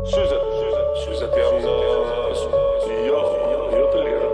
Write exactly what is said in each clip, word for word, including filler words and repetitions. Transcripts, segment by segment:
Syzet, syzet, syzet jam në... Jo, jo të lira.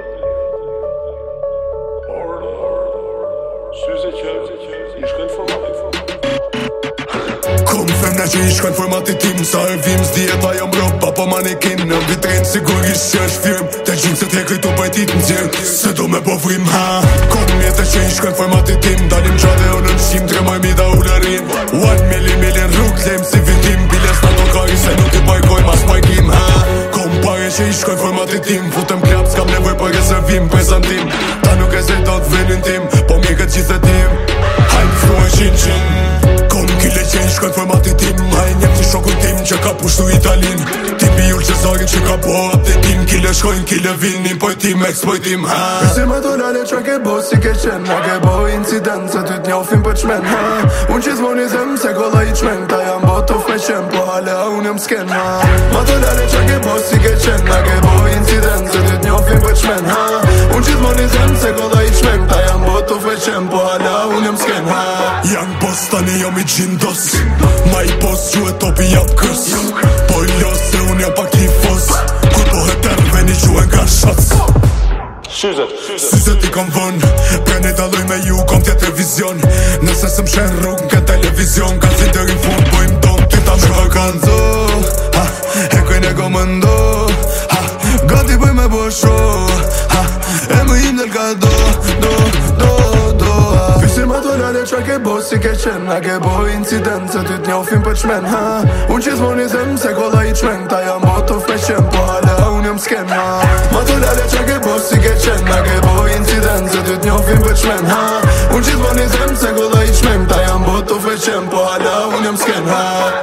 Por... Syzet që i shkojnë formatit. Kom femna që i shkojnë formatit tim, sa e vim s'dijet ajo mbrop apo manekin. Në vitrin sigurisht që është firm, te gjimset he këjtu pajtit në zirë, se do me po vrim ha. Kom mjetër që i shkojnë formatit tim, dalim qade o në nëshim, tre maj mida u lërin. One milli milin rrug, lem si vitim, biles në tokari se nuk i pajkoj mas pajkim ha. Kom pare që i shkojnë formatit tim, futem klap, s'kam nevoj për rezervim, prezentim. Ta nuk e zedot venin tim, po mjekët gjithë tim. Hajnë fruën qin qin. Kom kile që i shkojnë formatit tim, haj njëm të shokun tim që ka pushtu Italin. Tim i ullë që zarin që ka po aptetim, kile shkojnë, kile vinin, pojtim, ekspojtim ha. Pësi më të lale që ke bo si ke qen, a ke bo incident se ty t'njofim për qmen ha. Unë që zmoni zem se kolla i qmen, ta jam botof me qen, po hale a unë jëm s'ken ha. Më të lale që ke bo si ke qen, a ke bo incident se ty t'njofim për qmen ha. Unë që zmoni zem se kolla i qmen, ta jam botof me qen, po hale a unë jëm s'ken ha. Young boss tani jam i gjindos, ma i boss ju e topi jap kës. Po i los se unë jam pak tifos, kur po heter veni ju e nga shots. Syzet, syzet, Syzet i kom vën, pre një daloj me ju kom tjetër vizion. Nëse së më shen rrug në televizion, ka si dërin fund po im don ty ta me vakanzo. Ha, e kojnë e go më ndo, ha, gati bëj me bo show, ha, e më im del ka do, do, do, do. Pysim ato lale që ke bo si ke qen, a ke bo incident se ty t'njofim për qmen ha. Unë që zmoni zem se kolla i qmen, ta jam botof me qen, po hale a unë jëm s'ken ha. Ma to lale që ke bo si ke qen, a ke bo incident se ty t'njofim për qmen ha. Unë që zmoni zem se kolla i qmen, ta jam botof me qen, po hale a unë jëm s'ken ha.